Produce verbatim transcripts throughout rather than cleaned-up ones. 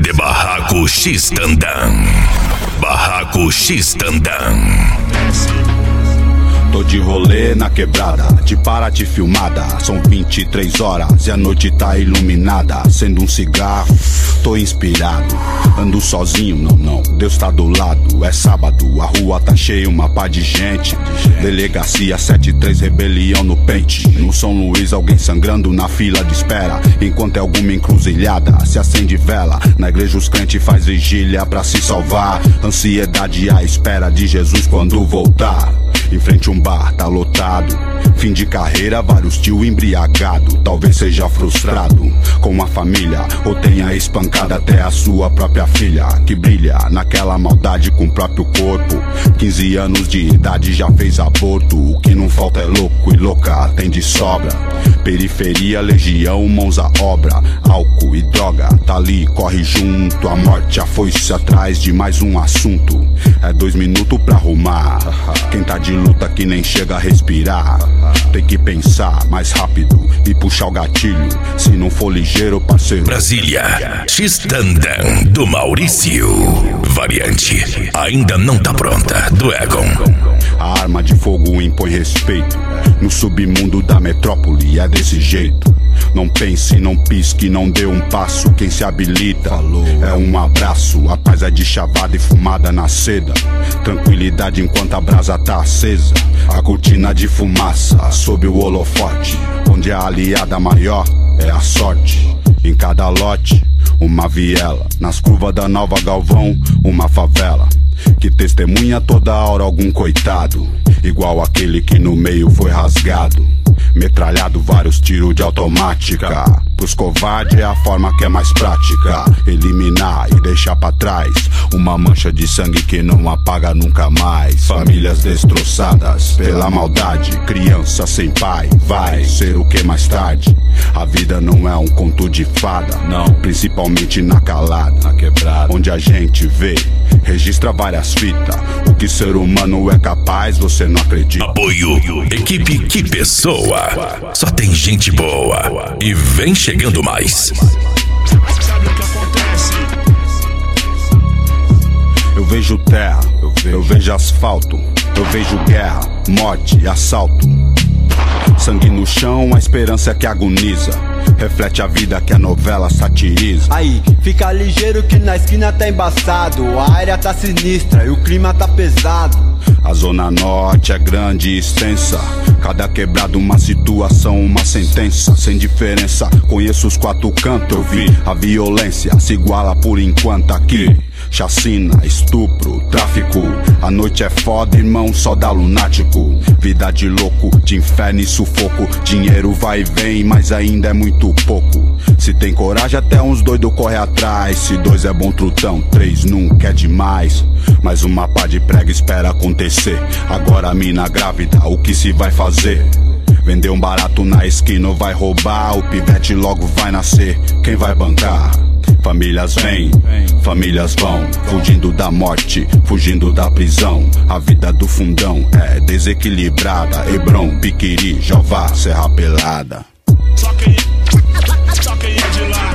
de Barraco X-Tandam. Barraco X-Tandam. Tô de rolê na quebrada, de Paraty filmada. São vinte e três horas e a noite tá iluminada. Acendo um cigarro, tô inspirado. Ando sozinho, não, não, Deus tá do lado. É sábado, a rua tá cheia, uma pá de gente. Delegacia sete três, rebelião no pente. No São Luís, alguém sangrando na fila de espera. Enquanto é alguma encruzilhada, se acende vela. Na igreja os crentes faz vigília pra se salvar. Ansiedade à espera de Jesus quando voltar. Em frente um bar, tá lotado. Fim de carreira, vários tio embriagado. Talvez seja frustrado com a família, ou tenha espancado até a sua própria filha, que brilha naquela maldade com o próprio corpo. Quinze anos de idade já fez aborto. O que não falta é louco e louca, tem de sobra. Periferia, legião, mãos à obra. Álcool e droga, tá ali, corre junto. A morte, a foice atrás de mais um assunto. É dois minutos pra arrumar. Quem tá de luta que nem chega a respirar. Tem que pensar mais rápido e puxar o gatilho. Se não for ligeiro, parceiro. Brasília, X-Tandam do Maurício. Variante, ainda não tá pronta, do Egon. A arma de fogo impõe respeito. No submundo da metrópole é desse jeito. Não pense, não pisque, não dê um passo. Quem se habilita é um abraço. A paz é de chavada e fumada na seda. Tranquilidade enquanto a brasa tá acesa. A cortina de fumaça sob o holofote. Onde a aliada maior é a sorte. Em cada lote, uma viela. Nas curvas da Nova Galvão, uma favela. Que testemunha toda hora algum coitado. Igual aquele que no meio foi rasgado. Metralhado vários tiros de automática. Pros covardes é a forma que é mais prática. Eliminar e deixar pra trás uma mancha de sangue que não apaga nunca mais. Famílias destroçadas pela maldade. Criança sem pai, vai ser o que mais tarde. A vida não é um conto de fada, não. Principalmente na calada, na quebrada, onde a gente vê, registra várias fitas. O que ser humano é capaz, você não acredita. Apoio, equipe Que Pessoa. Só tem gente boa. E vem chegando mais. Sabe o que acontece? Eu vejo terra, eu vejo, eu vejo asfalto. Eu vejo guerra, morte e assalto. Sangue no chão, a esperança que agoniza. Reflete a vida que a novela satiriza. Aí, fica ligeiro que na esquina tá embaçado. A área tá sinistra e o clima tá pesado. A zona norte é grande e extensa. Cada quebrada uma situação, uma sentença. Sem diferença, conheço os quatro cantos. Eu vi a violência se iguala por enquanto aqui. Chacina, estupro, tráfico. A noite é foda, irmão, só dá lunático. Vida de louco, de inferno e sufoco. Dinheiro vai e vem, mas ainda é muito pouco. Se tem coragem, até uns doidos corre atrás. Se dois é bom trutão, três nunca é demais. Mais uma pá de prega espera acontecer. Agora a mina grávida, o que se vai fazer? Vender um barato na esquina ou vai roubar? O pivete logo vai nascer, quem vai bancar? Famílias vêm, famílias vão, fugindo da morte, fugindo da prisão. A vida do fundão é desequilibrada. Hebron, Piquiri, Jová, Serra Pelada. Só quem, só quem é de lá.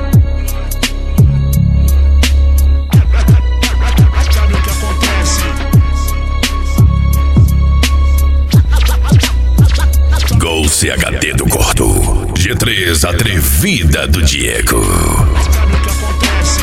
Sabe o que acontece? Gol C H D do Gordo. G três Atrevida do Diego. Sabe o que acontece?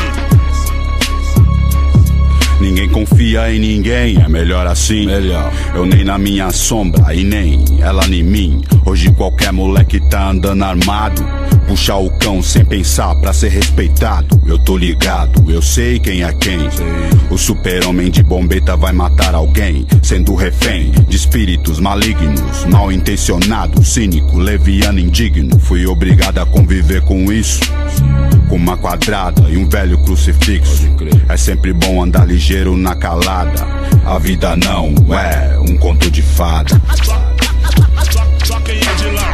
Ninguém confia em ninguém, é melhor assim. Melhor. Eu nem na minha sombra e nem ela em mim. Hoje qualquer moleque tá andando armado. Puxar o cão sem pensar pra ser respeitado. Eu tô ligado, eu sei quem é quem. O super-homem de bombeta vai matar alguém, sendo refém de espíritos malignos, mal intencionado, cínico, leviano, indigno. Fui obrigado a conviver com isso, com uma quadrada e um velho crucifixo. É sempre bom andar ligeiro na calada. A vida não é um conto de fada. Só, só, só quem é de lá.